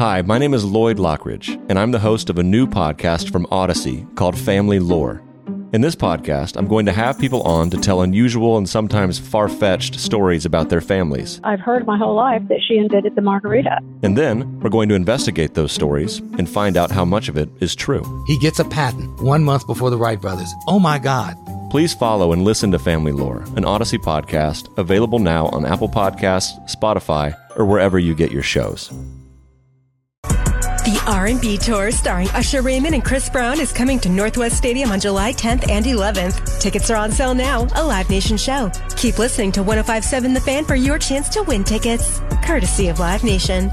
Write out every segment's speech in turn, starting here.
Hi, my name is Lloyd Lockridge, and I'm the host of a new podcast from Odyssey called Family Lore. In this podcast, I'm going to have people on to tell unusual and sometimes far-fetched stories about their families. I've heard my whole life that she invented the margarita. And then, we're going to investigate those stories and find out how much of it is true. He gets a patent 1 month before the Wright brothers. Oh my God. Please follow and listen to Family Lore, an Odyssey podcast, available now on Apple Podcasts, Spotify, or wherever you get your shows. The R&B Tour starring Usher Raymond and Chris Brown is coming to Northwest Stadium on July 10th and 11th. Tickets are on sale now, a Live Nation show. Keep listening to 105.7 The Fan for your chance to win tickets, courtesy of Live Nation.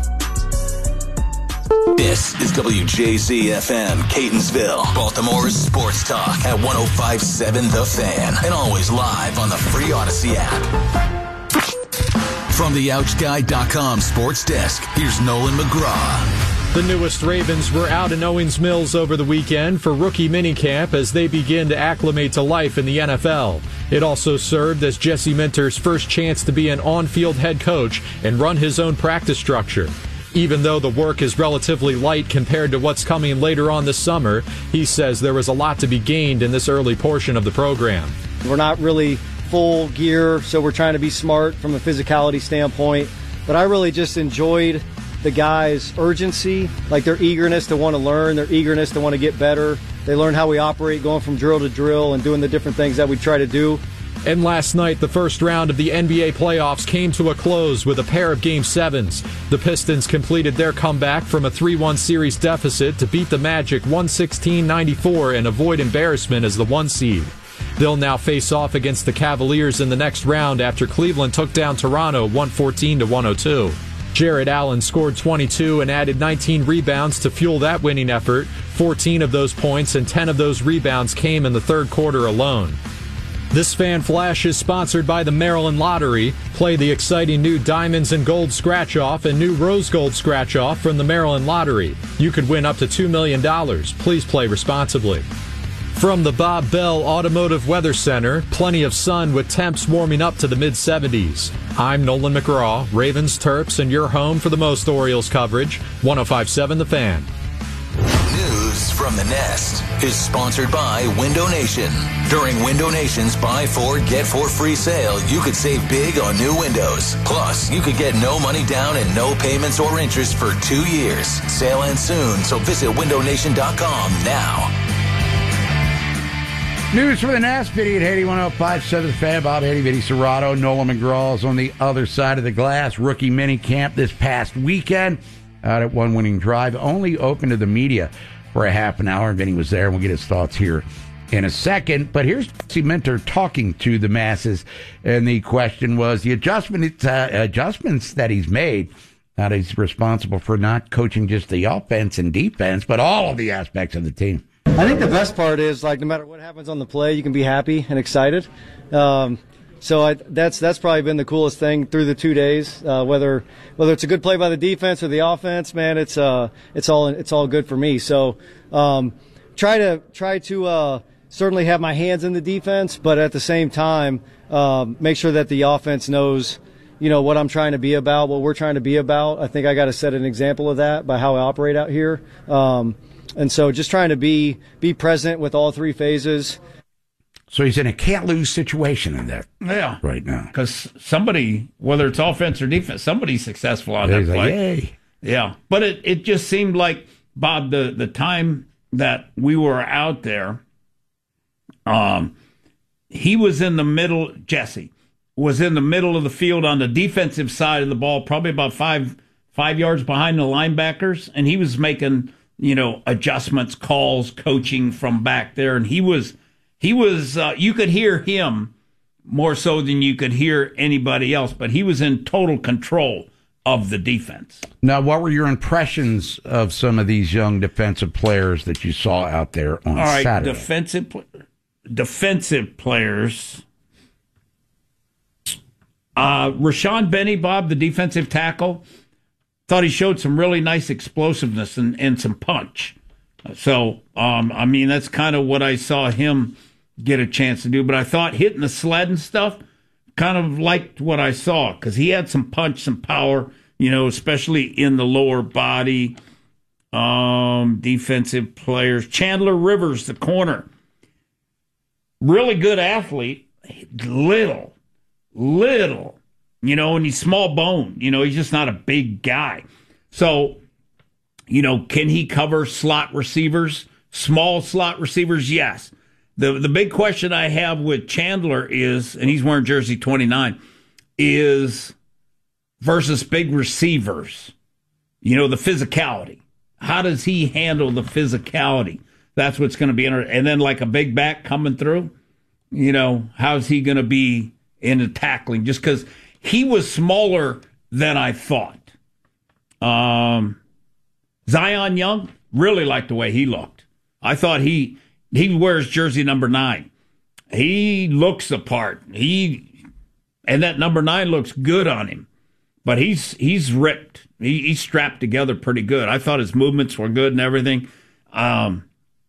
This is WJZ-FM, Catonsville, Baltimore's sports talk at 105.7 The Fan, and always live on the free Odyssey app. From the OutSky.com sports desk, here's Nolan McGraw. The newest Ravens were out in Owings Mills over the weekend for rookie minicamp as they begin to acclimate to life in the NFL. It also served as Jesse Minter's first chance to be an on-field head coach and run his own practice structure. Even though the work is relatively light compared to what's coming later on this summer, he says there was a lot to be gained in this early portion of the program. We're not really full gear, so we're trying to be smart from a physicality standpoint. But I really just enjoyed the guys' urgency, like their eagerness to want to learn, their eagerness to want to get better. They learn how we operate going from drill to drill and doing the different things that we try to do. And last night, the first round of the NBA playoffs came to a close with a pair of Game 7s. The Pistons completed their comeback from a 3-1 series deficit to beat the Magic 116-94 and avoid embarrassment as the 1 seed. They'll now face off against the Cavaliers in the next round after Cleveland took down Toronto 114-102. Jared Allen scored 22 and added 19 rebounds to fuel that winning effort. 14 of those points and 10 of those rebounds came in the third quarter alone. This Fan Flash is sponsored by the Maryland Lottery. Play the exciting new Diamonds and Gold Scratch-Off and new Rose Gold Scratch-Off from the Maryland Lottery. You could win up to $2 million. Please play responsibly. From the Bob Bell Automotive Weather Center, plenty of sun with temps warming up to the mid-70s. I'm Nolan McGraw, Ravens, Terps, and your home for the most Orioles coverage, 105.7 The Fan. News from the Nest is sponsored by Window Nation. During Window Nation's Buy 4, Get 4 free sale, you could save big on new windows. Plus, you could get no money down and no payments or interest for 2 years. Sale ends soon, so visit windownation.com now. News from the Nest, Vinny at Haiti, 105.7 The Fan. Bob Haiti, Vinny Serrato, Nolan McGraw is on the other side of the glass. Rookie mini camp this past weekend out at One Winning Drive. Only open to the media for a half an hour. Vinny was there, and we'll get his thoughts here in a second. But here's Jesse Minter talking to the masses, and the question was the adjustments that he's made. That he's responsible for not coaching just the offense and defense, but all of the aspects of the team. I think the best part is, like, no matter what happens on the play, you can be happy and excited. That's probably been the coolest thing through the 2 days. Whether it's a good play by the defense or the offense, man, it's all good for me. So try to certainly have my hands in the defense, but at the same time make sure that the offense knows, what I'm trying to be about, what we're trying to be about. I think I got to set an example of that by how I operate out here. And so just trying to be present with all three phases. So he's in a can't-lose situation in there right now. Because somebody, whether it's offense or defense, somebody's successful on that play. Like, yay. Yeah. But it just seemed like, Bob, the time that we were out there, he was in the middle, Jesse, was in the middle of the field on the defensive side of the ball, probably about five yards behind the linebackers, and he was making adjustments, calls, coaching from back there. And he was, you could hear him more so than you could hear anybody else, but he was in total control of the defense. Now, what were your impressions of some of these young defensive players that you saw out there on Saturday? Defensive players. Rashawn Benny, Bob, the defensive tackle, thought he showed some really nice explosiveness and some punch. So, that's kind of what I saw him get a chance to do. But I thought hitting the sled and stuff, kind of liked what I saw because he had some punch, some power. especially in the lower body. Defensive players. Chandler Rivers, the corner. Really good athlete. Little. And he's small boned. He's just not a big guy. So, can he cover slot receivers? Small slot receivers? Yes. The big question I have with Chandler is, and he's wearing jersey 29, is versus big receivers. The physicality. How does he handle the physicality? That's what's going to be interesting. And then like a big back coming through, how's he going to be in the tackling? Just because he was smaller than I thought. Zion Young, really liked the way he looked. I thought he wears jersey number 9. He looks the part. And that number 9 looks good on him. But he's ripped. He's strapped together pretty good. I thought his movements were good and everything. No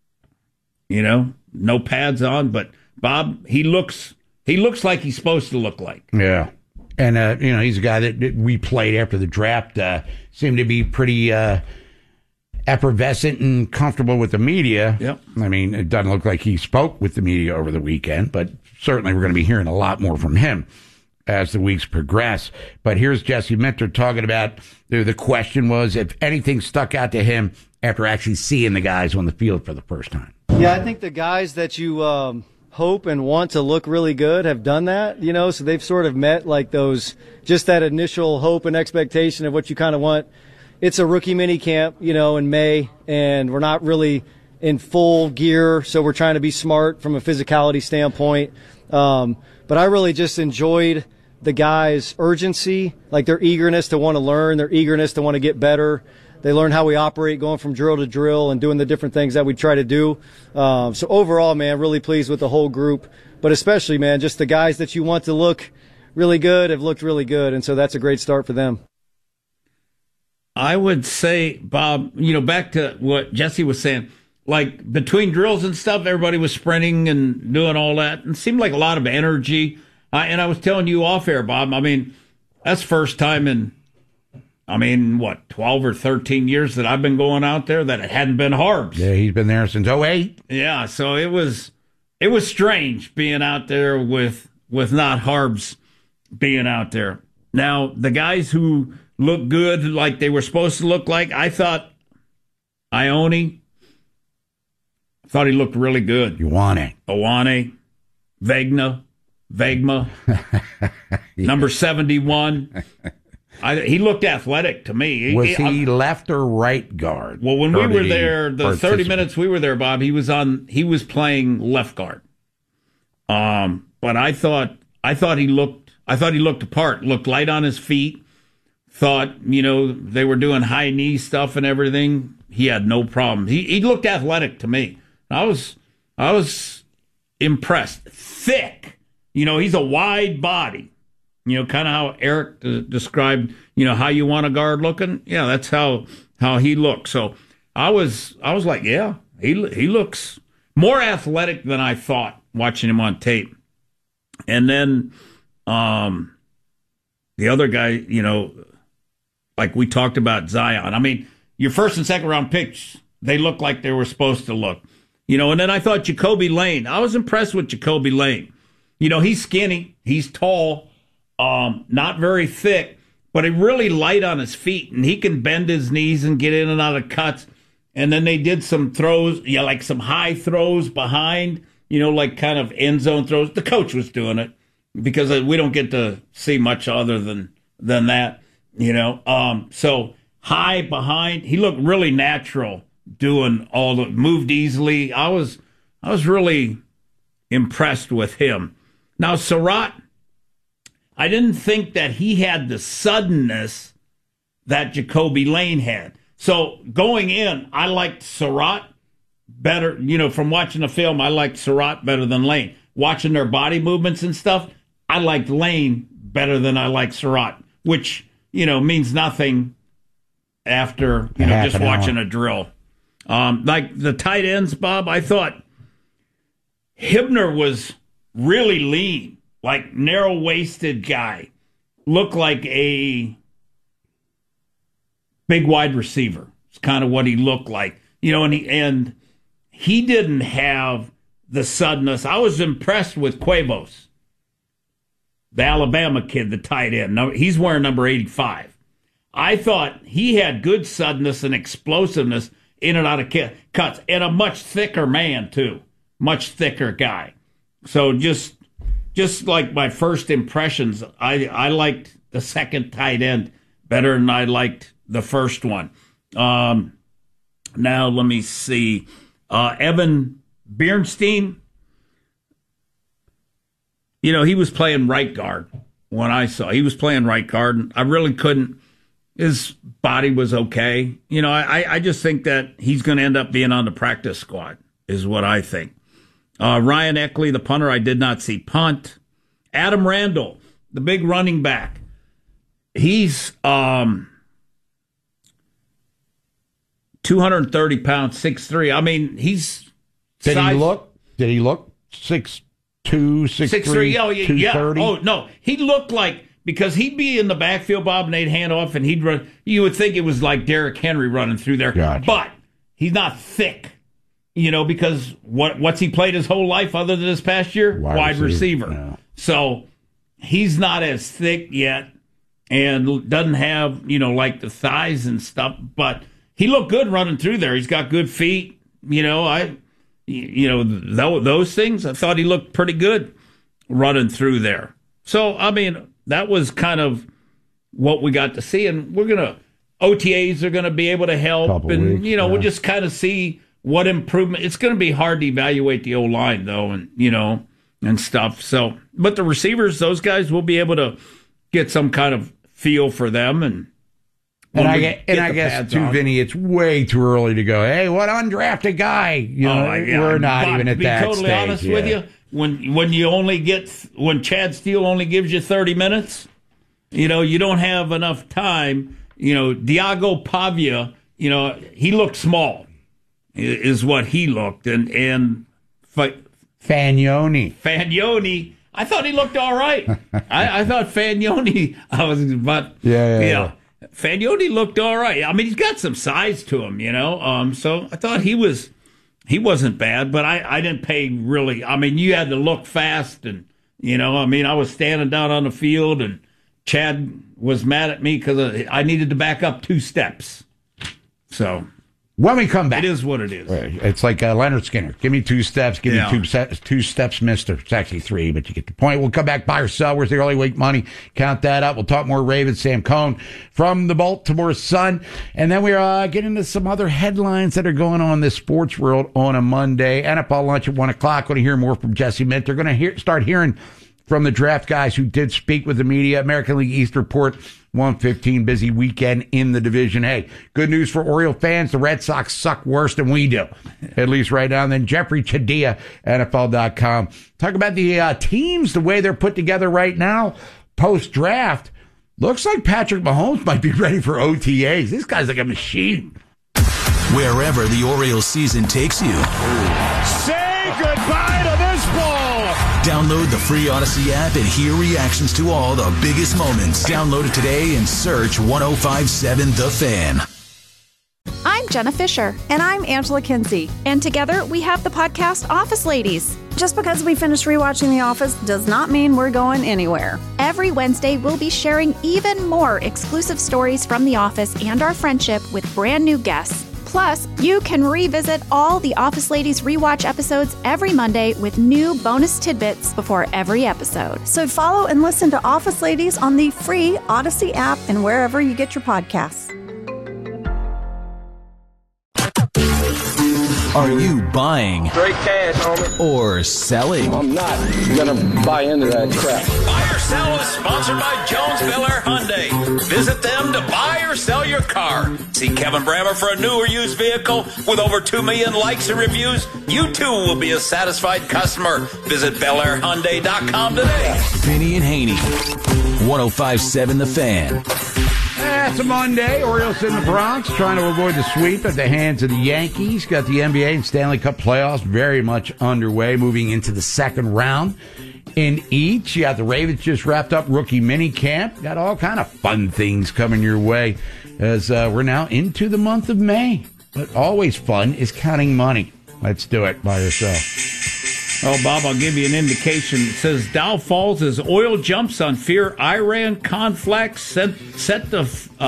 pads on, but Bob, he looks like he's supposed to look like. Yeah. And, he's a guy that we played after the draft, seemed to be pretty effervescent and comfortable with the media. Yep. I mean, it doesn't look like he spoke with the media over the weekend, but certainly we're going to be hearing a lot more from him as the weeks progress. But here's Jesse Minter talking about the question was if anything stuck out to him after actually seeing the guys on the field for the first time. Yeah, I think the guys that you hope and want to look really good have done that, so they've sort of met like just that initial hope and expectation of what you kind of want. It's a rookie mini camp, in May, and we're not really in full gear, so we're trying to be smart from a physicality standpoint. But I really just enjoyed the guys' urgency, like their eagerness to want to learn, their eagerness to want to get better. They learn how we operate, going from drill to drill and doing the different things that we try to do. So overall, man, really pleased with the whole group. But especially, man, just the guys that you want to look really good have looked really good. And so that's a great start for them. I would say, Bob, back to what Jesse was saying, like between drills and stuff, everybody was sprinting and doing all that. And it seemed like a lot of energy. And I was telling you off air, Bob, I mean, that's first time in, 12 or 13 years that I've been going out there that it hadn't been Harbs. Yeah, he's been there since 2008. Yeah, so it was strange being out there with not Harbs being out there. Now, the guys who look good like they were supposed to look like, I thought Ione, he looked really good. Ioane, Vegma, number 71. He looked athletic to me. Was he left or right guard? Well, when we were there, the 30 minutes we were there, Bob, he was playing left guard. But I thought he looked the part. Looked light on his feet. Thought, they were doing high knee stuff and everything. He had no problem. He looked athletic to me. I was impressed. Thick. He's a wide body. Kind of how Eric described, how you want a guard looking. Yeah, that's how he looked. So I was like, yeah, he looks more athletic than I thought watching him on tape. And then the other guy, like we talked about Zion. I mean, your first and second round picks, they look like they were supposed to look. And then I thought Jacoby Lane. I was impressed with Jacoby Lane. He's skinny, he's tall, not very thick, but he's really light on his feet, and he can bend his knees and get in and out of cuts. And then they did some throws, like some high throws behind, like kind of end zone throws. The coach was doing it because we don't get to see much other than that, So high behind, he looked really natural doing all the, moved easily. I was really impressed with him. Now, Surratt, I didn't think that he had the suddenness that Jacoby Lane had. So going in, I liked Surratt better. From watching the film, I liked Surratt better than Lane. Watching their body movements and stuff, I liked Lane better than I liked Surratt, which, means nothing after, just watching a drill. Like the tight ends, Bob, I thought Hibner was really lean, like narrow-waisted guy. Looked like a big wide receiver. It's kind of what he looked like. And he didn't have the suddenness. I was impressed with Cuevas, the Alabama kid, the tight end. He's wearing number 85. I thought he had good suddenness and explosiveness in and out of cuts, and a much thicker man, too. Much thicker guy. So just like my first impressions, I liked the second tight end better than I liked the first one. Now, let me see. Evan Bernstein, he was playing right guard when I saw. He was playing right guard, and I really couldn't. His body was okay. I just think that he's going to end up being on the practice squad, is what I think. Ryan Eckley, the punter, I did not see punt. Adam Randall, the big running back. He's 230 pounds, 6'3". I mean, he's Did he look 6'2", 6'3", Oh, yeah. 230? Oh, no. He looked like, because he'd be in the backfield, Bob, and they'd hand off, and he'd run. You would think it was like Derrick Henry running through there. Gotcha. But he's not thick, because what's he played his whole life other than this past year? Wide receiver. Yeah. So he's not as thick yet and doesn't have, like the thighs and stuff, but he looked good running through there. He's got good feet. Those things, I thought he looked pretty good running through there. So, I mean, that was kind of what we got to see. And OTAs are going to be able to help. We'll just kind of see what improvement. It's going to be hard to evaluate the O-line, though, and stuff. So, but the receivers, those guys will be able to get some kind of feel for them. And I guess, too, Vinny, it's way too early to go, hey, what undrafted guy? We're not even at that stage. To be totally honest with you, when Chad Steele only gives you 30 minutes, you don't have enough time. Diago Pavia, he looked small, is what he looked. And Fagnoni, I thought he looked all right. I thought Fagnoni, Fagnoni looked all right. I mean, he's got some size to him, so I thought he wasn't bad, but I didn't pay really. I mean, you had to look fast, and I was standing down on the field, and Chad was mad at me because I needed to back up 2 steps. So when we come back, it is what it is. It's like Leonard Skinner. Give me 2 steps. Give me 2 steps, mister. It's actually 3, but you get the point. We'll come back, buy or sell. Where's the early week money? Count that up. We'll talk more Ravens. Sam Cohn from the Baltimore Sun. And then we're getting into some other headlines that are going on in this sports world on a Monday. NFL lunch at 1 o'clock. Going to hear more from Jesse Minter. Going to start hearing from the draft guys who did speak with the media. American League East report, 1:15, busy weekend in the Division A. Good news for Oriole fans. The Red Sox suck worse than we do, at least right now. And then Jeffrey Chadilla, NFL.com. Talk about the teams, the way they're put together right now, post-draft. Looks like Patrick Mahomes might be ready for OTAs. This guy's like a machine. Wherever the Orioles season takes you. Say goodbye to this ball. Download the free Odyssey app and hear reactions to all the biggest moments. Download it today and search 105.7 The Fan. I'm Jenna Fisher. And I'm Angela Kinsey. And together we have the podcast Office Ladies. Just because we finished rewatching The Office does not mean we're going anywhere. Every Wednesday, we'll be sharing even more exclusive stories from The Office and our friendship with brand new guests. Plus, you can revisit all the Office Ladies rewatch episodes every Monday with new bonus tidbits before every episode. So follow and listen to Office Ladies on the free Odyssey app and wherever you get your podcasts. Are you buying Straight cash, homie. or selling? I'm not gonna buy into that crap. Buy or Sell is sponsored by Jones Bel Air Hyundai. Visit them to buy or sell your car. See Kevin Brammer for a new or used vehicle with over 2 million likes and reviews. You too will be a satisfied customer. Visit BelAirHyundai.com today. Vinny and Haney, 105.7 The Fan. It's a Monday. Orioles in the Bronx trying to avoid the sweep at the hands of the Yankees. Got the NBA and Stanley Cup playoffs very much underway, moving into the second round in each. You got the Ravens just wrapped up rookie mini camp. Got all kind of fun things coming your way as we're now into the month of May. But always fun is counting money. Let's do it by yourself. Oh, Bob, I'll give you an indication. It says Dow falls as oil jumps on fear Iran conflict set to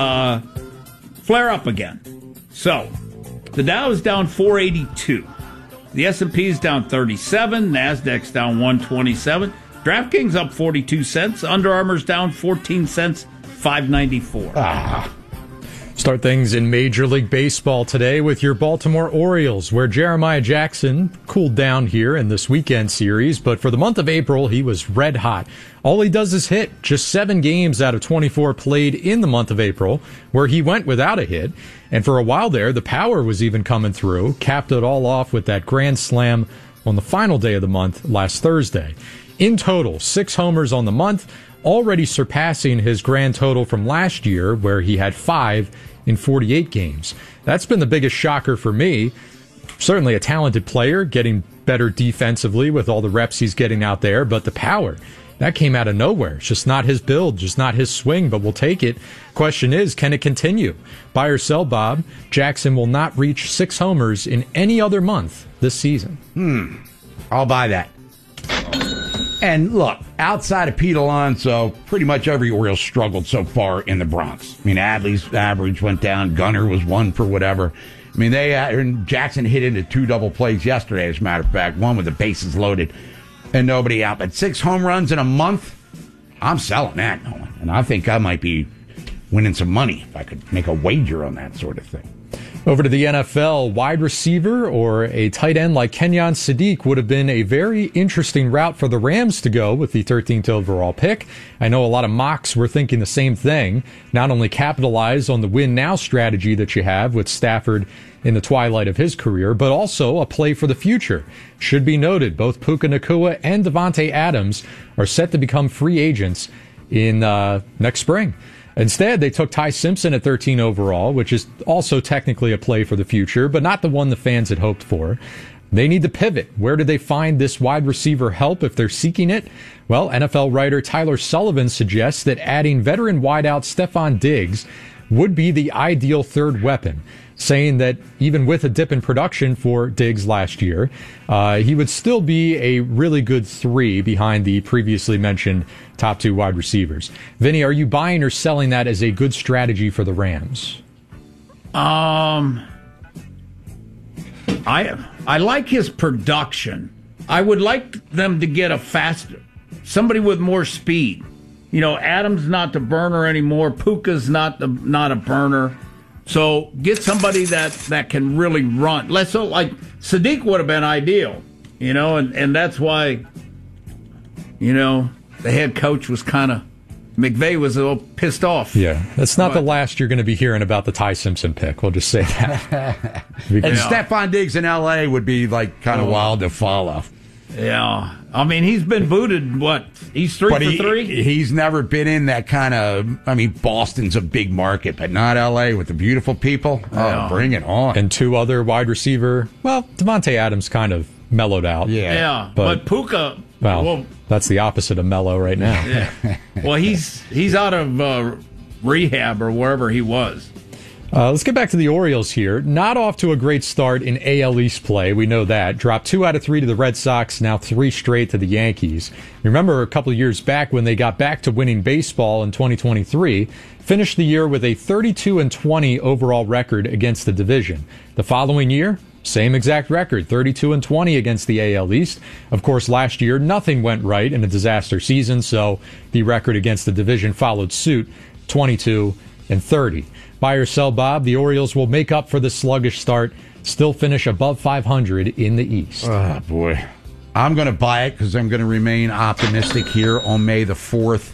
flare up again. So, the Dow is down 482. The S&P is down 37. NASDAQ's down 127. DraftKings up 42 cents. Under Armour's down 14 cents, 594. Start things in Major League Baseball today with your Baltimore Orioles, where Jeremiah Jackson cooled down here in this weekend series, but for the month of April, he was red hot. All he does is hit. Just 7 games out of 24 played in the month of April, where he went without a hit. And for a while there, the power was even coming through, capped it all off with that grand slam on the final day of the month last Thursday. In total, 6 homers on the month, already surpassing his grand total from last year, where he had 5 in 48 games. That's been the biggest shocker for me. Certainly a talented player, getting better defensively with all the reps he's getting out there, but the power, that came out of nowhere. It's just not his build, just not his swing, but we'll take it. Question is, can it continue? Buy or sell, Bob? Jackson will not reach 6 homers in any other month this season. I'll buy that. And look, outside of Pete Alonso, pretty much every Orioles struggled so far in the Bronx. I mean, Adley's average went down. Gunnar was 1 for whatever. I mean, and Jackson hit into 2 double plays yesterday, as a matter of fact. 1 with the bases loaded and nobody out. But 6 home runs in a month, I'm selling that, Nolan. And I think I might be winning some money if I could make a wager on that sort of thing. Over to the NFL, wide receiver or a tight end like Kenyon Sadiq would have been a very interesting route for the Rams to go with the 13th overall pick. I know a lot of mocks were thinking the same thing. Not only capitalize on the win now strategy that you have with Stafford in the twilight of his career, but also a play for the future. Should be noted, both Puka Nacua and Devontae Adams are set to become free agents in next spring. Instead, they took Ty Simpson at 13 overall, which is also technically a play for the future, but not the one the fans had hoped for. They need to pivot. Where do they find this wide receiver help if they're seeking it? Well, NFL writer Tyler Sullivan suggests that adding veteran wideout Stephon Diggs would be the ideal third weapon, saying that even with a dip in production for Diggs last year, he would still be a really good 3 behind the previously mentioned top 2 wide receivers. Vinny, are you buying or selling that as a good strategy for the Rams? I like his production. I would like them to get somebody with more speed. You know, Adams not the burner anymore. Puka's not a burner. So get somebody that can really run. Like Sadiq would have been ideal, you know, and that's why, you know, the head coach was McVay was a little pissed off. Yeah, that's not the last you're going to be hearing about the Ty Simpson pick. We'll just say that. And Stephon Diggs in L.A. would be kind of wild to follow. Yeah. I mean, he's been booted, he's 3 for 3? He's never been in that kind of, Boston's a big market, but not L.A. with the beautiful people. Oh, bring it on. And 2 other wide receiver. Well, Devontae Adams kind of mellowed out. Yeah. But Puka, well, that's the opposite of mellow right now. Yeah. Well, he's out of rehab or wherever he was. Let's get back to the Orioles here. Not off to a great start in AL East play. We know that. Dropped 2 out of 3 to the Red Sox, now 3 straight to the Yankees. Remember a couple of years back when they got back to winning baseball in 2023, finished the year with a 32-20 overall record against the division. The following year, same exact record, 32-20 against the AL East. Of course, last year, nothing went right in a disaster season, so the record against the division followed suit, 22-30. Buy or sell, Bob, the Orioles will make up for the sluggish start, still finish above 500 in the East. Oh, boy. I'm going to buy it because I'm going to remain optimistic here on May the 4th.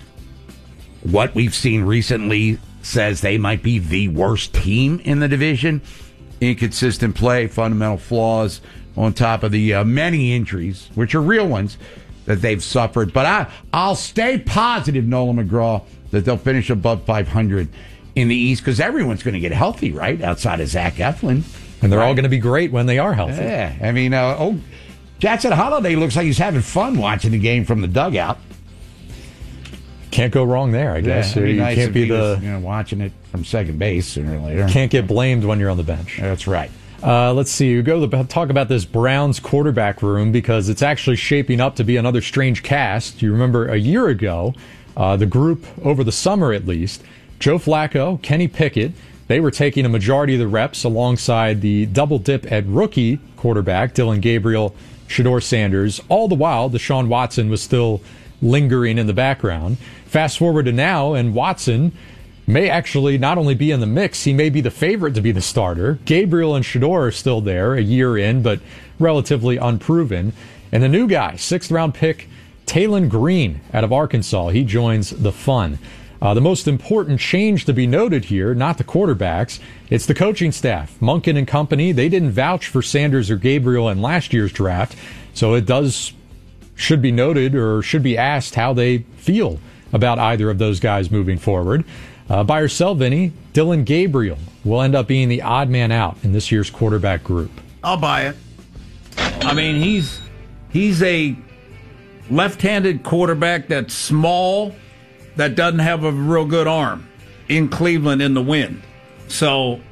What we've seen recently says they might be the worst team in the division. Inconsistent play, fundamental flaws on top of the many injuries, which are real ones, that they've suffered. But I'll stay positive, Nolan McGraw, that they'll finish above 500 in the East because everyone's going to get healthy, right, outside of Zach Eflin. And they're all going to be great when they are healthy. Yeah, I mean, Jackson Holiday looks like he's having fun watching the game from the dugout. Can't go wrong there, I guess. Yeah, you nice can't be was, watching it from second base sooner or later. Can't get blamed when you're on the bench. That's right. Let's see. We talk about this Browns quarterback room because it's actually shaping up to be another strange cast. You remember a year ago, the group over the summer at least, Joe Flacco, Kenny Pickett, they were taking a majority of the reps alongside the double dip at rookie quarterback Dylan Gabriel, Shedeur Sanders. All the while, Deshaun Watson was still lingering in the background. Fast forward to now, and Watson may actually not only be in the mix, he may be the favorite to be the starter. Gabriel and Shedeur are still there, a year in, but relatively unproven. And the new guy, 6th-round pick, Taylon Green out of Arkansas. He joins the fun. The most important change to be noted here, not the quarterbacks, it's the coaching staff. Monken and company, they didn't vouch for Sanders or Gabriel in last year's draft, so it should be noted or should be asked how they feel about either of those guys moving forward. Buy or sell, Vinny, Dylan Gabriel will end up being the odd man out in this year's quarterback group. I'll buy it. I mean, he's a left-handed quarterback that's small, that doesn't have a real good arm in Cleveland in the wind. So,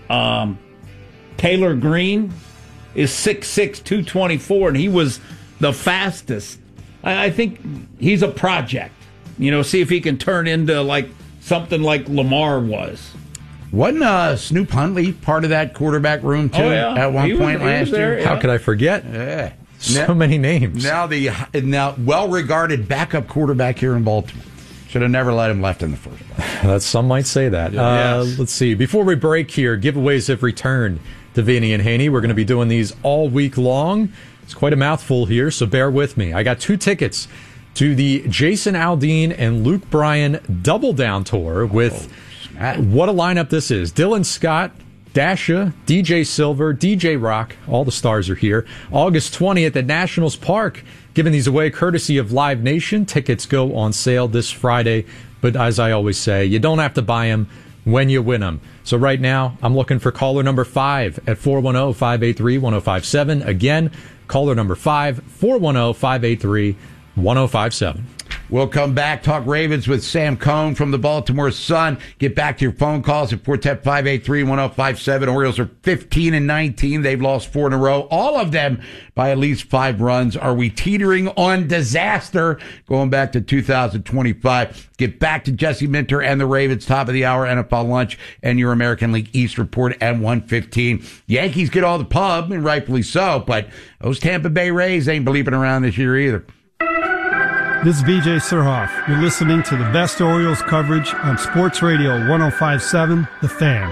Taylor Green is 6'6", 224, and he was the fastest. I think he's a project. See if he can turn into something like Lamar was. Wasn't Snoop Huntley part of that quarterback room, too, at one point last year? How could I forget? Yeah. So many names. Now well-regarded backup quarterback here in Baltimore. Should have never let him left in the first place. Some might say that. Yes. Let's see. Before we break here, giveaways have returned to Vinny and Haney. We're going to be doing these all week long. It's quite a mouthful here, so bear with me. I got 2 tickets to the Jason Aldean and Luke Bryan Double Down Tour with what a lineup this is. Dylan Scott, Dasha, DJ Silver, DJ Rock, all the stars are here. August 20th at Nationals Park. Giving these away courtesy of Live Nation. Tickets go on sale this Friday, but as I always say, you don't have to buy them when you win them. So right now, I'm looking for caller number 5 at 410-583-1057. Again, caller number 5, 410-583-1057. We'll come back, talk Ravens with Sam Cohn from the Baltimore Sun. Get back to your phone calls at 410-583-1057. Orioles are 15-19. They've lost 4 in a row, all of them by at least 5 runs. Are we teetering on disaster going back to 2025? Get back to Jesse Minter and the Ravens, top of the hour, NFL lunch, and your American League East report at 1:15. Yankees get all the pub, and rightfully so, but those Tampa Bay Rays ain't bleeping around this year either. This is BJ Surhoff. You're listening to the best Orioles coverage on Sports Radio 105.7, The Fan.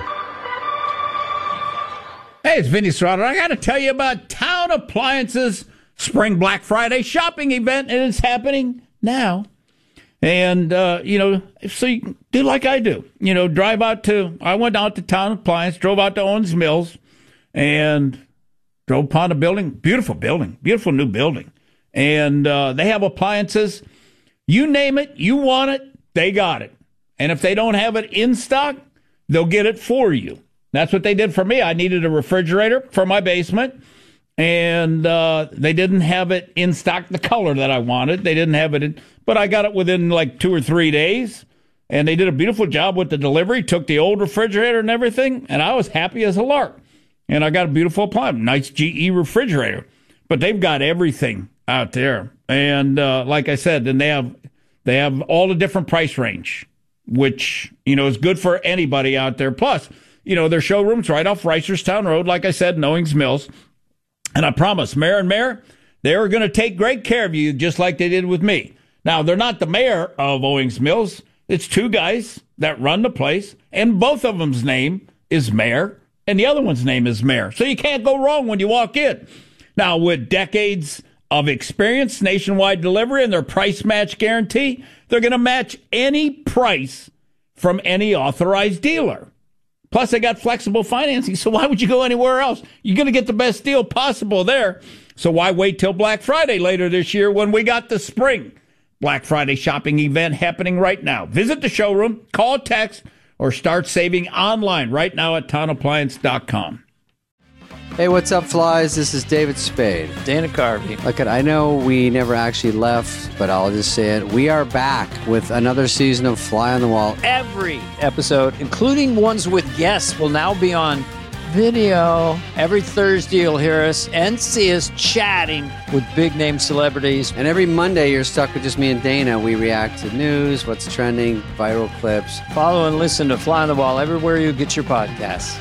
Hey, it's Vinny Serrato. I got to tell you about Town Appliances Spring Black Friday shopping event, and it's happening now. And, so you can do like I do. I went out to Town Appliance, drove out to Owens Mills, and drove upon a building, beautiful new building. And they have appliances. You name it, you want it, they got it. And if they don't have it in stock, they'll get it for you. That's what they did for me. I needed a refrigerator for my basement, and they didn't have it in stock, the color that I wanted. They didn't have it in, but I got it within 2 or 3 days. And they did a beautiful job with the delivery, took the old refrigerator and everything, and I was happy as a lark. And I got a beautiful appliance, nice GE refrigerator. But they've got everything out there. And like I said, then they have all the different price range, which, is good for anybody out there. Plus, their showroom's right off Reisterstown Road, like I said, in Owings Mills. And I promise, Mayor and Mayor, they're going to take great care of you just like they did with me. Now, they're not the mayor of Owings Mills. It's 2 guys that run the place, and both of them's name is Mayor, and the other one's name is Mayor. So you can't go wrong when you walk in. Now, with decades of experience, nationwide delivery, and their price match guarantee, they're going to match any price from any authorized dealer. Plus, they got flexible financing, so why would you go anywhere else? You're going to get the best deal possible there. So why wait till Black Friday later this year when we got the spring Black Friday shopping event happening right now? Visit the showroom, call, text, or start saving online right now at townappliance.com. Hey, what's up, flies? This is David Spade. Dana Carvey. Look, I know we never actually left, but I'll just say it. We are back with another season of Fly on the Wall. Every episode, including ones with guests, will now be on video. Every Thursday, you'll hear us and see us chatting with big-name celebrities. And every Monday, you're stuck with just me and Dana. We react to news, what's trending, viral clips. Follow and listen to Fly on the Wall everywhere you get your podcasts.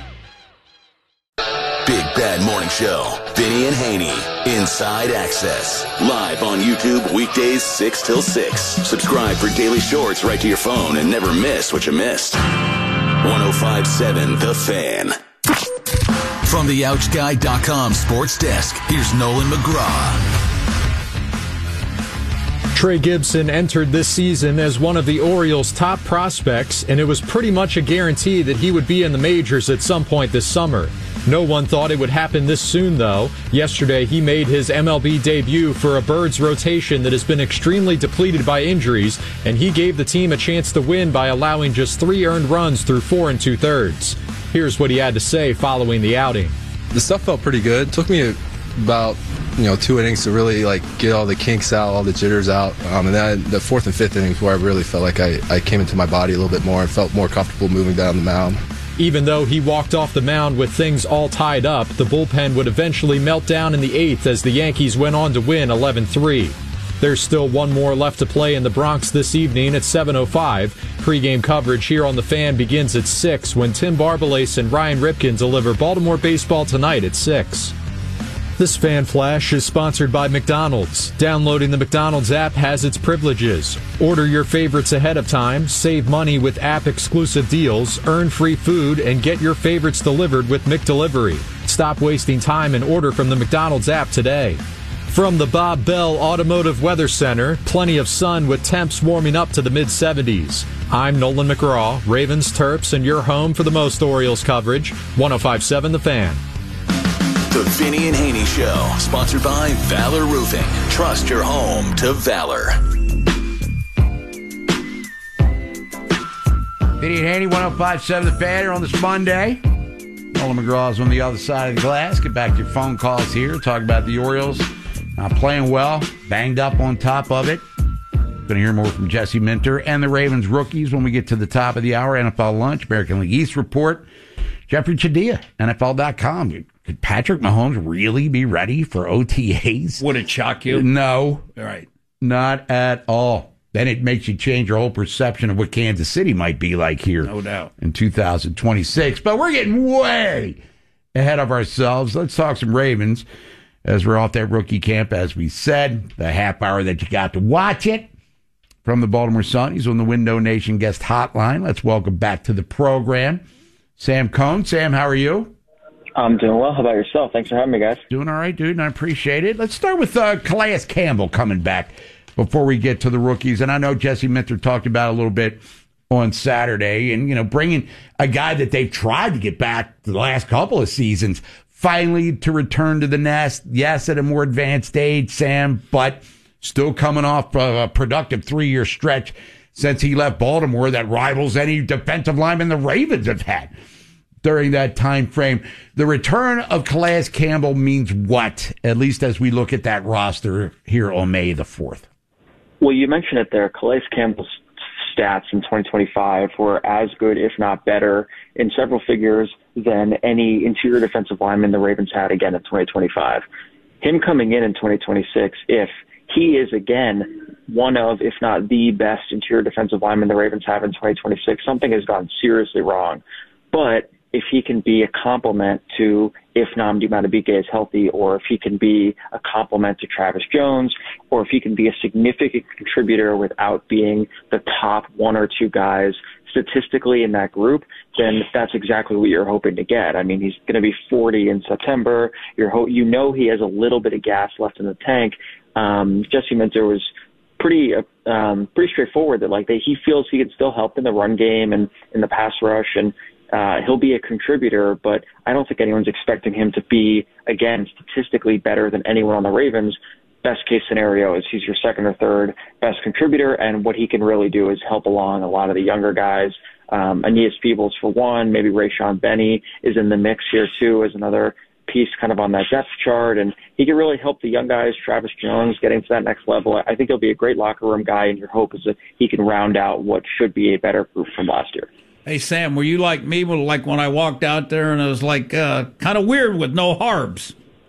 Big Bad Morning Show. Vinny and Haney. Inside Access. Live on YouTube weekdays 6 till 6. Subscribe for daily shorts right to your phone and never miss what you missed. 105.7 The Fan. From the OutchGuy.com sports desk, here's Nolan McGraw. Trey Gibson entered this season as one of the Orioles' top prospects, and it was pretty much a guarantee that he would be in the majors at some point this summer. No one thought it would happen this soon, though. Yesterday, he made his MLB debut for a Birds rotation that has been extremely depleted by injuries, and he gave the team a chance to win by allowing just 3 earned runs through 4 2/3. Here's what he had to say following the outing. The stuff felt pretty good. It took me about 2 innings to really get all the kinks out, all the jitters out, and then the 4th and 5th innings where I really felt like I came into my body a little bit more and felt more comfortable moving down the mound. Even though he walked off the mound with things all tied up, the bullpen would eventually melt down in the 8th as the Yankees went on to win 11-3. There's still one more left to play in the Bronx this evening at 7:05. Pre-game coverage here on The Fan begins at 6 when Tim Barbalace and Ryan Ripken deliver Baltimore baseball tonight at 6. This Fan Flash is sponsored by McDonald's. Downloading the McDonald's app has its privileges. Order your favorites ahead of time, save money with app-exclusive deals, earn free food, and get your favorites delivered with McDelivery. Stop wasting time and order from the McDonald's app today. From the Bob Bell Automotive Weather Center, plenty of sun with temps warming up to the mid-70s. I'm Nolan McGraw, Ravens, Terps, and your home for the most Orioles coverage, 105.7 The Fan. The Vinny and Haney Show, sponsored by Valor Roofing. Trust your home to Valor. Vinny and Haney, 105.7 The Fan here on this Monday. Nolan McGraw's on the other side of the glass. Get back to your phone calls here. Talk about the Orioles not playing well, banged up on top of it. Going to hear more from Jesse Minter and the Ravens rookies when we get to the top of the hour. NFL Lunch, American League East Report. Jeffrey Chadilla, NFL.com. Could Patrick Mahomes really be ready for OTAs? Would it shock you? No. All right. Not at all. Then it makes you change your whole perception of what Kansas City might be like here. No doubt. In 2026. But we're getting way ahead of ourselves. Let's talk some Ravens as we're off that rookie camp, as we said. The half hour that you got to watch it from the Baltimore Sun. He's on the Window Nation guest hotline. Let's welcome back to the program Sam Cohn. Sam, how are you? I'm doing well. How about yourself? Thanks for having me, guys. Doing all right, dude, and I appreciate it. Let's start with Calais Campbell coming back before we get to the rookies. And I know Jesse Minter talked about a little bit on Saturday, and, bringing a guy that they've tried to get back the last couple of seasons, finally to return to the nest. Yes, at a more advanced age, Sam, but still coming off a productive 3-year stretch since he left Baltimore that rivals any defensive lineman the Ravens have had during that time frame. The return of Calais Campbell means what, at least as we look at that roster here on May the 4th? Well, you mentioned it there. Calais Campbell's stats in 2025 were as good, if not better, in several figures than any interior defensive lineman the Ravens had again in 2025. Him coming in 2026, if he is again one of, if not the best interior defensive lineman the Ravens have in 2026, something has gone seriously wrong. But if he can be a complement to, if Nnamdi Madubuike is healthy, or if he can be a complement to Travis Jones, or if he can be a significant contributor without being the top 1 or 2 guys statistically in that group, then that's exactly what you're hoping to get. I mean, he's going to be 40 in September. He has a little bit of gas left in the tank. Jesse Minter was pretty straightforward that he feels he can still help in the run game and in the pass rush, and he'll be a contributor, but I don't think anyone's expecting him to be, again, statistically better than anyone on the Ravens. Best case scenario is he's your second or third best contributor, and what he can really do is help along a lot of the younger guys. Aeneas Peebles for one, maybe Rayshon Benny is in the mix here too as another piece kind of on that depth chart, and he can really help the young guys, Travis Jones, getting to that next level. I think he'll be a great locker room guy, and your hope is that he can round out what should be a better group from last year. Hey, Sam, were you like me, like when I walked out there and it was like kind of weird with no Harbs?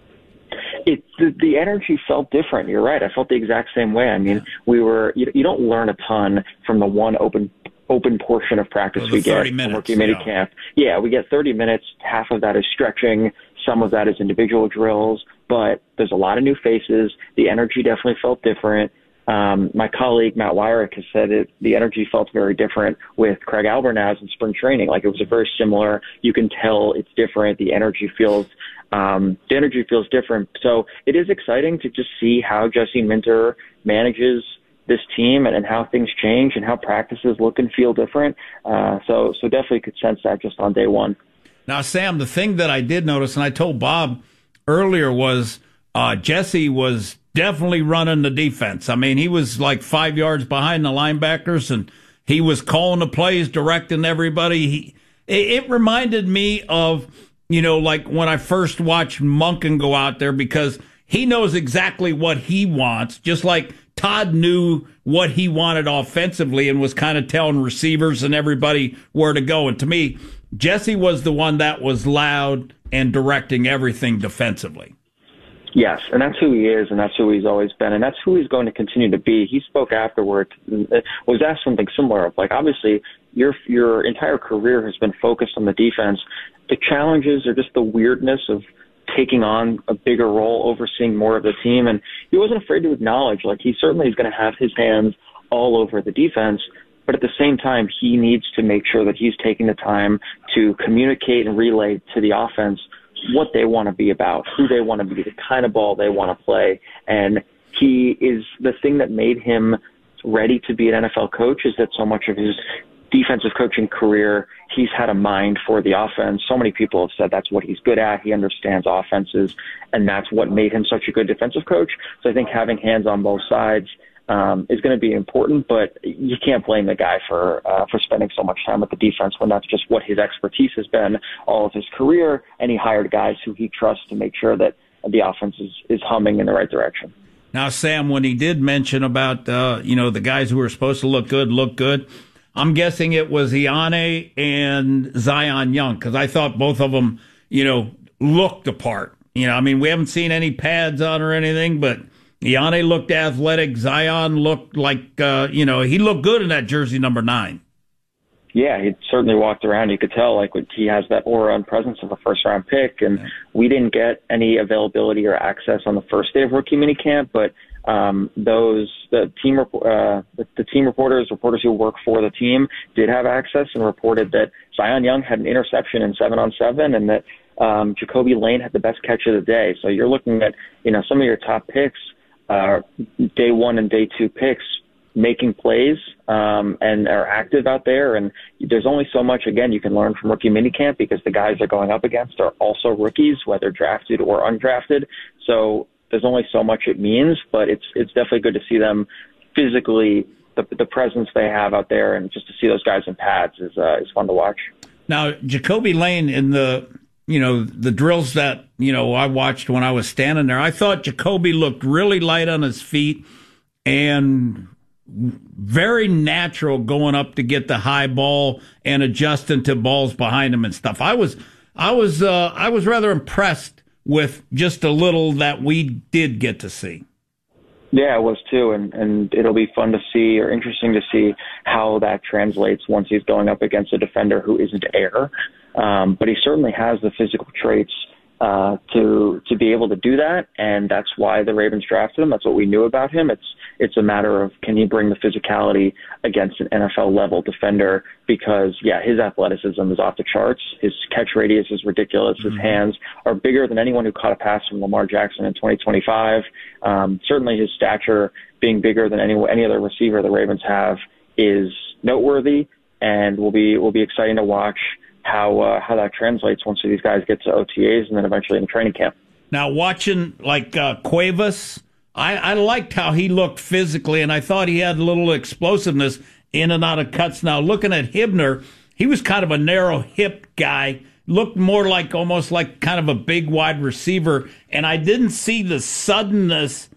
The energy felt different. You're right. I felt the exact same way. I mean, you don't learn a ton from the one open portion of practice we get from rookie mini camp. Yeah, we get 30 minutes. Half of that is stretching. Some of that is individual drills. But there's a lot of new faces. The energy definitely felt different. My colleague Matt Wyrick has said the energy felt very different with Craig Albernaz in spring training. Like, it was a very similar. You can tell it's different. The energy feels different. So it is exciting to just see how Jesse Minter manages this team and how things change and how practices look and feel different. So definitely could sense that just on day one. Now, Sam, the thing that I did notice, and I told Bob earlier, was Jesse was definitely running the defense. I mean, he was like 5 yards behind the linebackers, and he was calling the plays, directing everybody. It reminded me of, like when I first watched Monken go out there, because he knows exactly what he wants, just like Todd knew what he wanted offensively and was kind of telling receivers and everybody where to go. And to me, Jesse was the one that was loud and directing everything defensively. Yes, and that's who he is, and that's who he's always been, and that's who he's going to continue to be. He spoke afterward, was asked something similar of, like, obviously your entire career has been focused on the defense. The challenges are just the weirdness of taking on a bigger role, overseeing more of the team, and he wasn't afraid to acknowledge, like, he certainly is going to have his hands all over the defense, but at the same time, he needs to make sure that he's taking the time to communicate and relay to the offense what they want to be about, who they want to be, the kind of ball they want to play. And he is the thing that made him ready to be an NFL coach, is that so much of his defensive coaching career, he's had a mind for the offense. So many people have said that's what he's good at. He understands offenses, and that's what made him such a good defensive coach. So I think having hands on both sides is going to be important, but you can't blame the guy for spending so much time with the defense when that's just what his expertise has been all of his career, and he hired guys who he trusts to make sure that the offense is humming in the right direction. Now, Sam, when he did mention about the guys who were supposed to look good, I'm guessing it was Iane and Zion Young, because I thought both of them, looked the part. I mean, we haven't seen any pads on or anything, but Iane looked athletic. Zion looked like, he looked good in that jersey number 9. Yeah, he certainly walked around. You could tell, like, he has that aura and presence of a first-round pick, and we didn't get any availability or access on the first day of rookie minicamp, but the team reporters who work for the team did have access and reported that Zion Young had an interception in 7-on-7, and that Jacoby Lane had the best catch of the day. So you're looking at, some of your top picks, day 1 and day 2 picks, making plays and are active out there. And there's only so much, again, you can learn from rookie minicamp, because the guys they're going up against are also rookies, whether drafted or undrafted. So there's only so much it means, but it's definitely good to see them physically, the presence they have out there, and just to see those guys in pads is fun to watch. Now, Jacoby Lane in the drills that, I watched when I was standing there, I thought Jacoby looked really light on his feet and very natural going up to get the high ball and adjusting to balls behind him and stuff. I was rather impressed with just a little that we did get to see. Yeah, it was too, and it'll be fun to see, or interesting to see, how that translates once he's going up against a defender who isn't air. But he certainly has the physical traits to be able to do that, and that's why the Ravens drafted him. That's what we knew about him. It's a matter of, can he bring the physicality against an NFL-level defender, because, his athleticism is off the charts. His catch radius is ridiculous. His hands are bigger than anyone who caught a pass from Lamar Jackson in 2025. Certainly his stature being bigger than any other receiver the Ravens have is noteworthy, and will be exciting to watch how that translates once these guys get to OTAs and then eventually in training camp. Now, watching Cuevas, I liked how he looked physically, and I thought he had a little explosiveness in and out of cuts. Now, looking at Hibner, he was kind of a narrow-hipped guy, looked more like almost like kind of a big wide receiver, and I didn't see the suddenness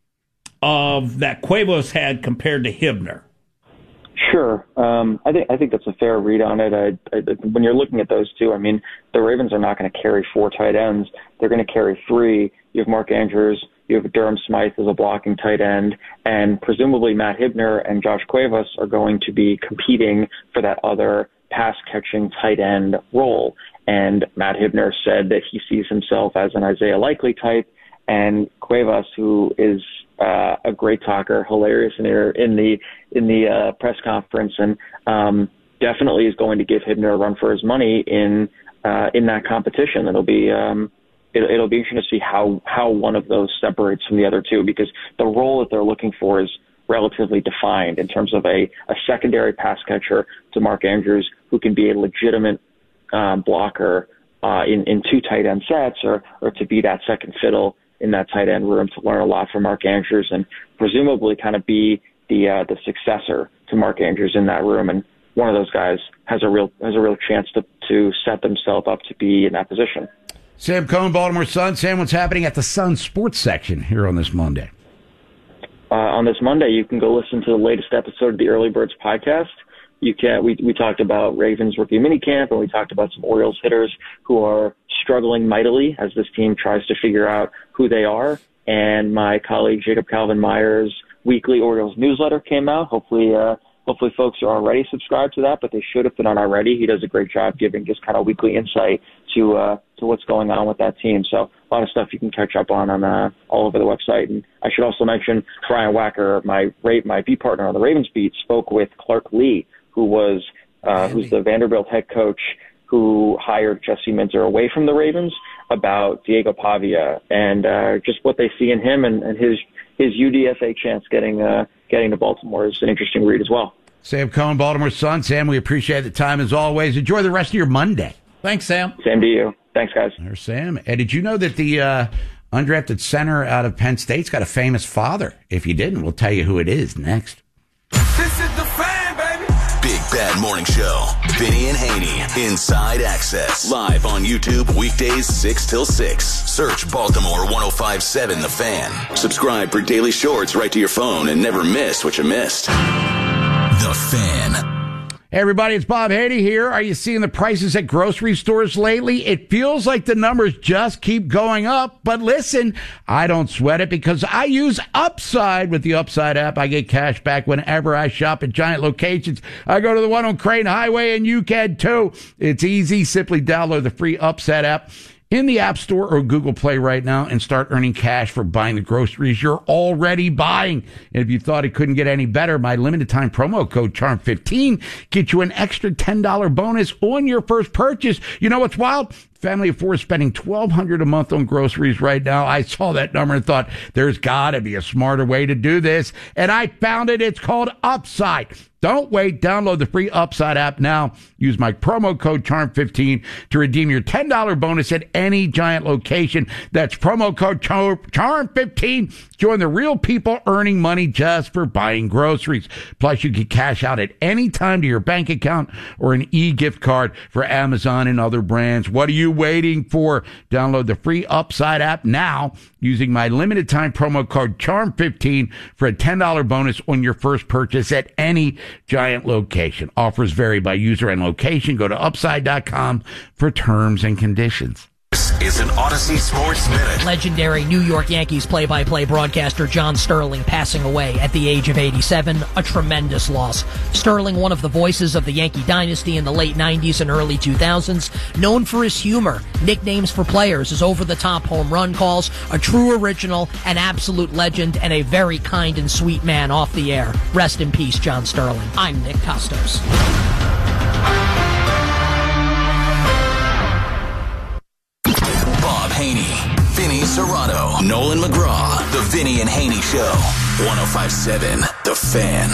of that Cuevas had compared to Hibner. Sure. I think that's a fair read on it. When you're looking at those two, I mean, the Ravens are not going to carry 4 tight ends. They're going to carry 3. You have Mark Andrews, you have Durham Smythe as a blocking tight end, and presumably Matt Hibner and Josh Cuevas are going to be competing for that other pass-catching tight end role. And Matt Hibner said that he sees himself as an Isaiah Likely type, and Cuevas, who is a great talker, hilarious in the press conference, and definitely is going to give Hibner a run for his money in that competition. It'll be interesting to see how one of those separates from the other two, because the role that they're looking for is relatively defined in terms of a secondary pass catcher to Mark Andrews, who can be a legitimate blocker in 2 tight end sets, or to be that second fiddle in that tight end room, to learn a lot from Mark Andrews and presumably kind of be the successor to Mark Andrews in that room. And one of those guys has a real chance to set themselves up to be in that position. Sam Cohn, Baltimore Sun. Sam, what's happening at the Sun Sports section here on this Monday? On this Monday, you can go listen to the latest episode of the Early Birds podcast. We talked about Ravens rookie minicamp, and we talked about some Orioles hitters who are struggling mightily as this team tries to figure out who they are. And my colleague Jacob Calvin-Meyer's weekly Orioles newsletter came out. Hopefully folks are already subscribed to that, but they should if they're not already. He does a great job giving just kind of weekly insight to what's going on with that team. So a lot of stuff you can catch up on all over the website. And I should also mention Brian Wacker, my beat partner on the Ravens beat, spoke with Clark Lee, who's the Vanderbilt head coach who hired Jesse Minter away from the Ravens, about Diego Pavia and just what they see in him and his UDFA chance getting to Baltimore is an interesting read as well. Sam Cohn, Baltimore Sun. Sam, we appreciate the time as always. Enjoy the rest of your Monday. Thanks, Sam. Same to you. Thanks, guys. There's Sam. And did you know that the undrafted center out of Penn State's got a famous father? If you didn't, we'll tell you who it is next. This is the Fan, baby. Big Bad Morning Show. Vinny and Haney. Inside Access. Live on YouTube weekdays 6 till 6. Search Baltimore 105.7 The Fan. Subscribe for daily shorts right to your phone and never miss what you missed. The Fan. Hey everybody, it's Bob Haney here. Are you seeing the prices at grocery stores lately? It feels like the numbers just keep going up, but listen, I don't sweat it because I use Upside. With the Upside app, I get cash back whenever I shop at giant locations. I go to the one on Crane Highway, and you can too. It's easy. Simply download the free Upside app in the App Store or Google Play right now and start earning cash for buying the groceries you're already buying. And if you thought it couldn't get any better, my limited time promo code CHARM15 gets you an extra $10 bonus on your first purchase. You know what's wild? Family of 4 is spending $1,200 a month on groceries right now. I saw that number and thought there's got to be a smarter way to do this. And I found it. It's called Upside. Don't wait. Download the free Upside app now. Use my promo code CHARM15 to redeem your $10 bonus at any giant location. That's promo code CHARM15. Join the real people earning money just for buying groceries. Plus, you can cash out at any time to your bank account or an e-gift card for Amazon and other brands. What are you waiting for? Download the free Upside app now using my limited time promo code CHARM15 for a $10 bonus on your first purchase at any giant location. Offers vary by user and location. Go to upside.com for terms and conditions. This is an Odyssey Sports Minute. Legendary New York Yankees play-by-play broadcaster John Sterling passing away at the age of 87. A tremendous loss. Sterling, one of the voices of the Yankee dynasty in the late 90s and early 2000s, known for his humor, nicknames for players, his over-the-top home run calls, a true original, an absolute legend, and a very kind and sweet man off the air. Rest in peace, John Sterling. I'm Nick Costos. Haney, Vinny Serrato, Nolan McGraw, The Vinny and Haney Show, 105.7 The Fan.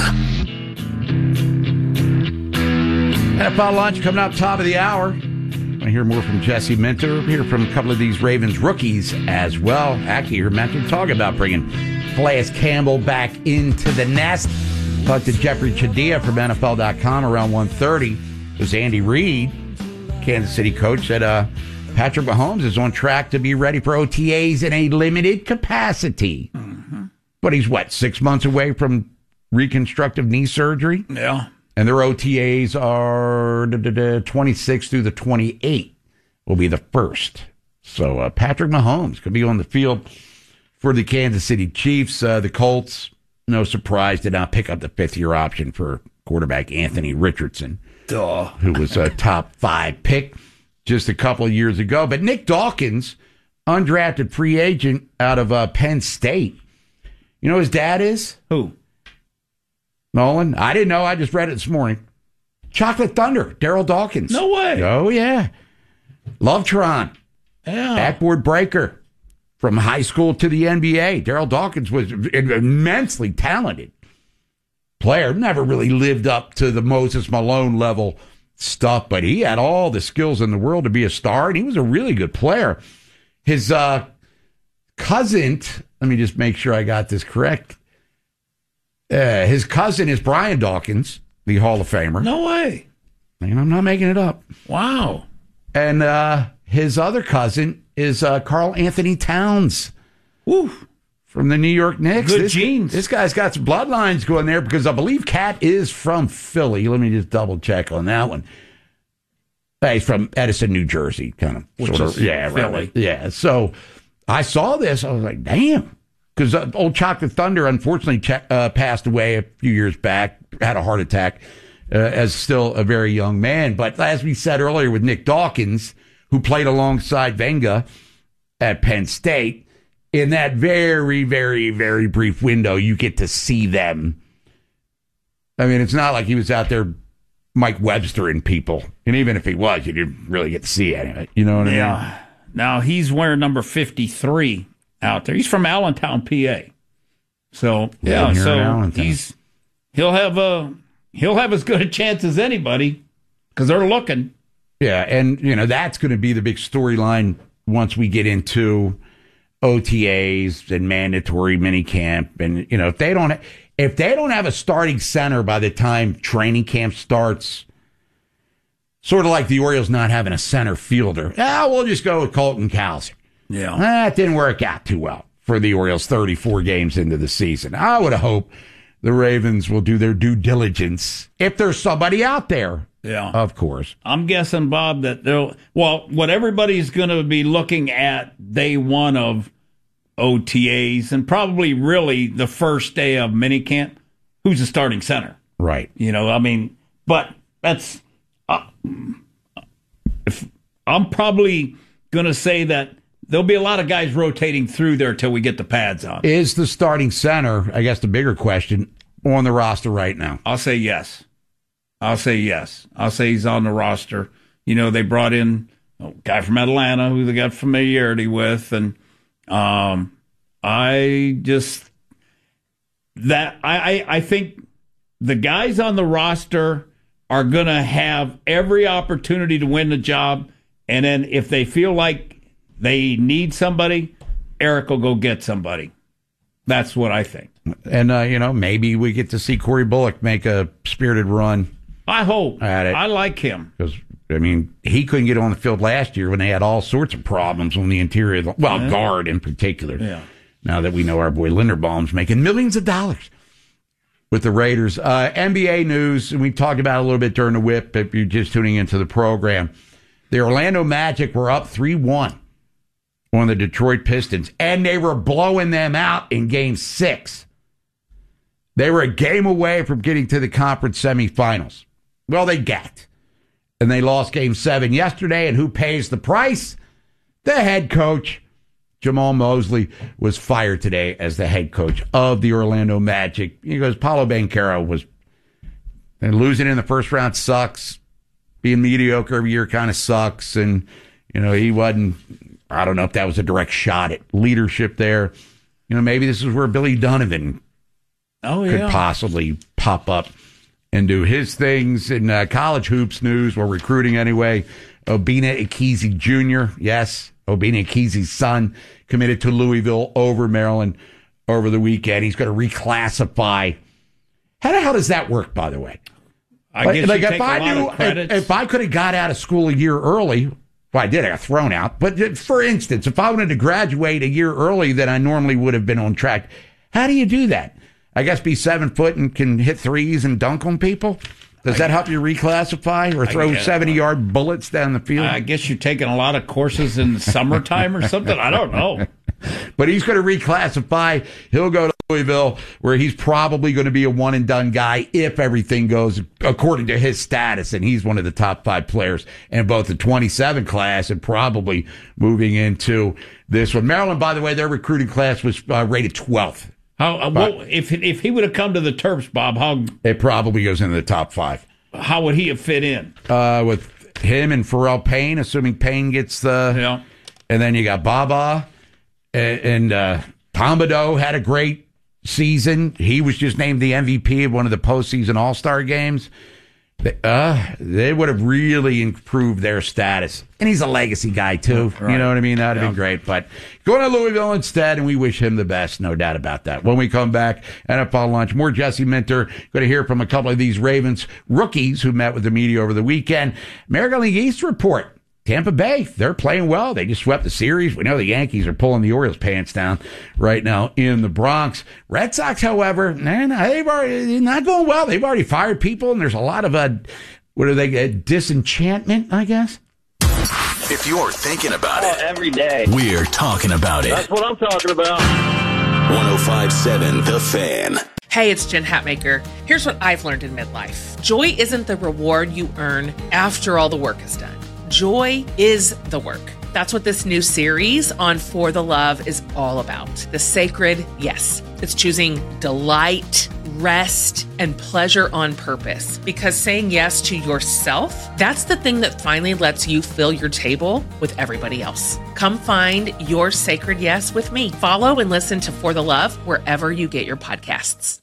NFL lunch coming up top of the hour. I want to hear more from Jesse Minter. Hear from a couple of these Ravens rookies as well. Actually, hear Minter talk about bringing Calais Campbell back into the nest. Talked to Jeffrey Chadia from NFL.com around 1:30. It was Andy Reid. Kansas City coach, said Patrick Mahomes is on track to be ready for OTAs in a limited capacity. Mm-hmm. But he's, 6 months away from reconstructive knee surgery? Yeah. And their OTAs are the 26th through the 28th will be the first. So Patrick Mahomes could be on the field for the Kansas City Chiefs. The Colts, no surprise, did not pick up the fifth-year option for quarterback Anthony Richardson, who was a top 5 pick just a couple of years ago. But Nick Dawkins, undrafted free agent out of Penn State. You know who his dad is? Who? Nolan? I didn't know. I just read it this morning. Chocolate Thunder, Daryl Dawkins. No way. Oh, yeah. Lovetron. Yeah. Backboard breaker from high school to the NBA. Daryl Dawkins was an immensely talented player. Never really lived up to the Moses Malone level stuff, but he had all the skills in the world to be a star, and he was a really good player. His cousin, let me just make sure I got this correct. His cousin is Brian Dawkins, the Hall of Famer. No way. And I'm not making it up. Wow. And his other cousin is Karl Anthony Towns. Woo. From the New York Knicks. Good genes. This guy's got some bloodlines going there because I believe Cat is from Philly. Let me just double check on that one. He's from Edison, New Jersey, kind of. Which is yeah, Philly. Right. Yeah. So I saw this. I was like, damn. Because old Chocolate Thunder, unfortunately, passed away a few years back, had a heart attack as still a very young man. But as we said earlier with Nick Dawkins, who played alongside Venga at Penn State, in that very, very, very brief window, you get to see them. I mean, it's not like he was out there Mike Webster and people. And even if he was, you didn't really get to see any of it. You know what I mean? Yeah. Now, he's wearing number 53 out there. He's from Allentown, PA. So, yeah, so he'll have as good a chance as anybody because they're looking. Yeah, and, that's going to be the big storyline once we get into OTAs and mandatory minicamp. And, if they don't have a starting center by the time training camp starts, sort of like the Orioles not having a center fielder, we'll just go with Colton Cowser. Yeah. That didn't work out too well for the Orioles 34 games into the season. I would hope the Ravens will do their due diligence if there's somebody out there. Yeah. Of course. I'm guessing, Bob, that what everybody's going to be looking at day one of OTAs and probably really the first day of minicamp, who's the starting center? Right. But that's, if I'm probably going to say that there'll be a lot of guys rotating through there till we get the pads on. Is the starting center, I guess the bigger question, on the roster right now? I'll say yes. I'll say he's on the roster. They brought in a guy from Atlanta who they got familiarity with, and I think the guys on the roster are going to have every opportunity to win the job, and then if they feel like they need somebody, Eric will go get somebody. That's what I think. And, maybe we get to see Corey Bullock make a spirited run. I hope. At it. I like him. Because, he couldn't get on the field last year when they had all sorts of problems on the interior, guard in particular. Yeah. Now that we know our boy Linderbaum's making millions of dollars with the Raiders. NBA news, and we talked about it a little bit during the whip if you're just tuning into the program. The Orlando Magic were up 3-1 on the Detroit Pistons, and they were blowing them out in Game 6. They were a game away from getting to the conference semifinals. Well, they got. And they lost Game 7 yesterday, and who pays the price? The head coach. Jamal Mosley was fired today as the head coach of the Orlando Magic. He goes, Paolo Banchero was, and losing in the first round sucks. Being mediocre every year kind of sucks. And, he wasn't, I don't know if that was a direct shot at leadership there. Maybe this is where Billy Donovan could possibly pop up and do his things. In college hoops news, or recruiting anyway, Obina Ekezie Jr., yes, Obina Ekizie's son, committed to Louisville over Maryland over the weekend. He's going to reclassify. How the hell does that work, by the way? I guess like you if take I a lot knew of credits. if I could have got out of school a year early, well, I did. I got thrown out. But for instance, if I wanted to graduate a year early than I normally would have been on track, how do you do that? I guess be 7 foot and can hit threes and dunk on people. Does that help you reclassify or throw 70-yard bullets down the field? I guess you're taking a lot of courses in the summertime or something. I don't know. But he's going to reclassify. He'll go to Louisville, where he's probably going to be a one-and-done guy if everything goes according to his status, and he's one of the top 5 players in both the 27 class and probably moving into this one. Maryland, by the way, their recruiting class was rated 12th. If he would have come to the Terps, Bob, it probably goes into the top 5. How would he have fit in? With him and Pharrell Payne, assuming Payne gets the... Yeah. And then you got Baba, and Tombodeau had a great season. He was just named the MVP of one of the postseason All-Star games. They would have really improved their status. And he's a legacy guy, too. Right. You know what I mean? That would have been great. But going to Louisville instead, and we wish him the best, no doubt about that. When we come back, NFL Lunch, more Jesse Minter. Going to hear from a couple of these Ravens rookies who met with the media over the weekend. American League East report. Tampa Bay, they're playing well. They just swept the series. We know the Yankees are pulling the Orioles' pants down right now in the Bronx. Red Sox, however, they've already not going well. They've already fired people, and there's a lot of disenchantment, I guess. If you're thinking about it every day, we're talking about it. That's what I'm talking about. 105.7 The Fan. Hey, it's Jen Hatmaker. Here's what I've learned in midlife. Joy isn't the reward you earn after all the work is done. Joy is the work. That's what this new series on For the Love is all about. The sacred yes. It's choosing delight, rest, and pleasure on purpose. Because saying yes to yourself, that's the thing that finally lets you fill your table with everybody else. Come find your sacred yes with me. Follow and listen to For the Love wherever you get your podcasts.